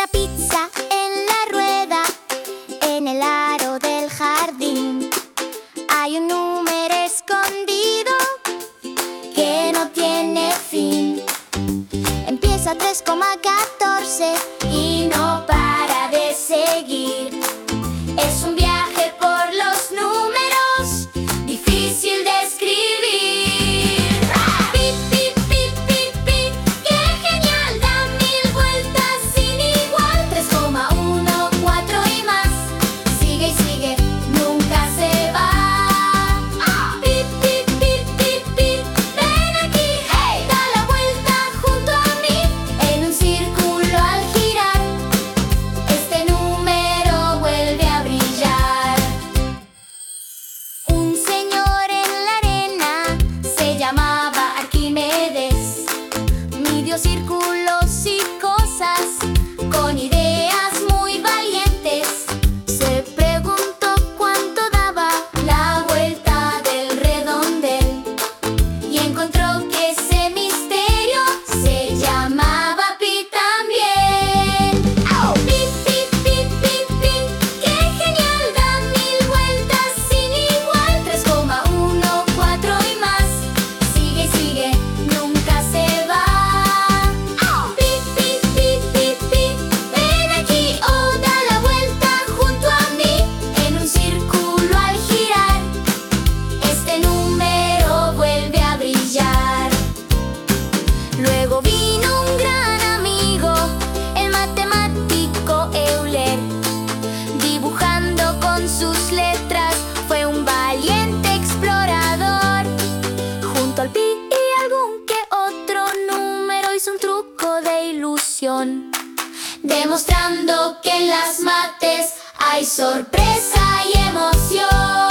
la pizza en la rueda, en el aro del jardín. Hay un número escondido que no tiene fin. Empieza 3,14 y no para de seguir. Es un viaje por los números, difícil de escribir. Pi, pi, pi, pi, pi, qué genial, da 1000 vueltas sin igual. 3,14 y más, sigue y sigue, nunca se va. Pi, pi, pi, pi, pi, ven aquí, hey, da la vuelta junto a mí, en un círculo al girar, este número vuelve a brillar. Un señor en la arena se llamaba Arquímedes. Midió círculos y cosas con ideas muy valientes. Se preguntó cuánto daba la vuelta del redondel y encontró que ese misterio se llamaba pi también. Pi, pi, pi, pi, pi, qué genial, da 1000 vueltas sin igual. 3,14 y más, sigue y sigue, nunca se va. Pi, pi, pi, pi, pi, ven aquí, oh, da la vuelta junto a mí, en un círculo al girar, este número vuelve a brillar. Luego vino un gran amigo, el matemático Euler. Dibujando con sus letras, fue un valiente explorador. Junto al pi y algún que otro número hizo un truco de ilusión, demostrando que en las mates hay sorpresa y emoción.